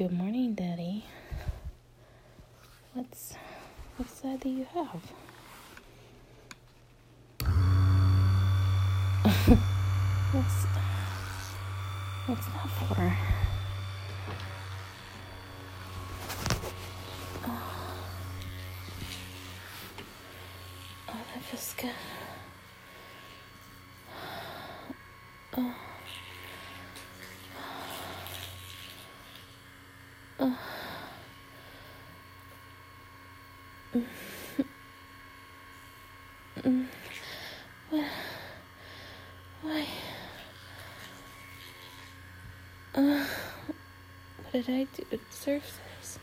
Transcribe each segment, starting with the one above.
Good morning, Daddy. What's that you have? What's that for? Oh, that feels good. Why? What did I do to deserve this?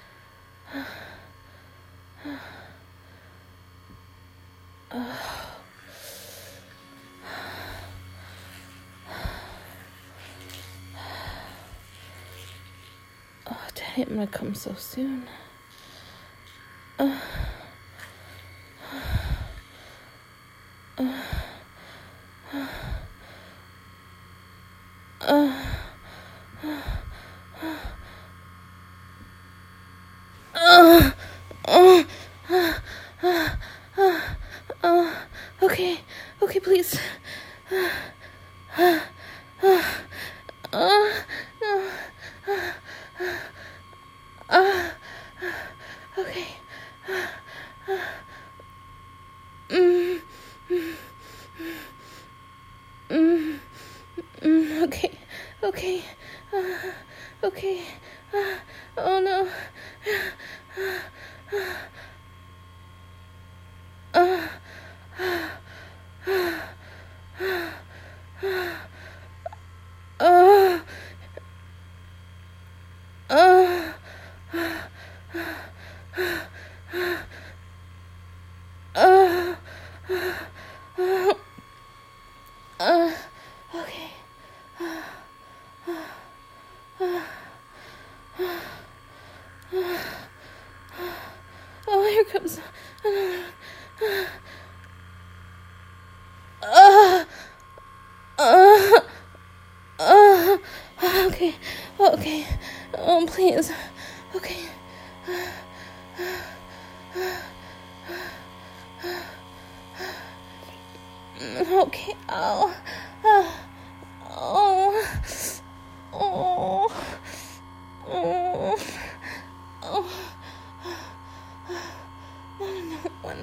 Oh, Daddy, I'm gonna come so soon. Okay, please. Okay. Okay. Okay. Oh no. Okay. Oh, here comes another one. Okay. Oh, please. Okay. Okay. Oh. Another one.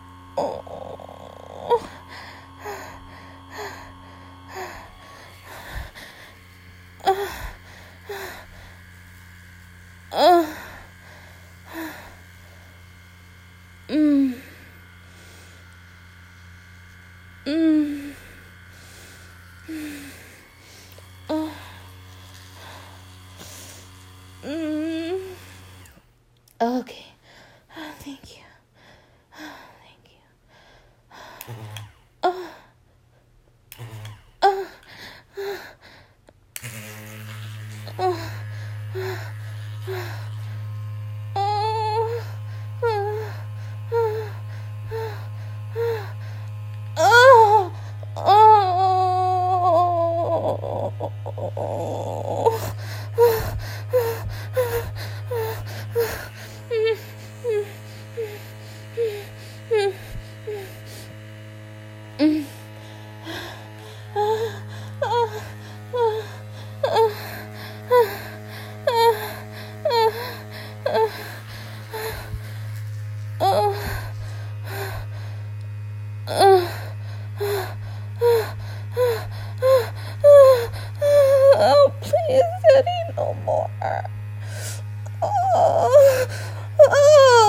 Okay. Thank you. Oh, please, Daddy, no more.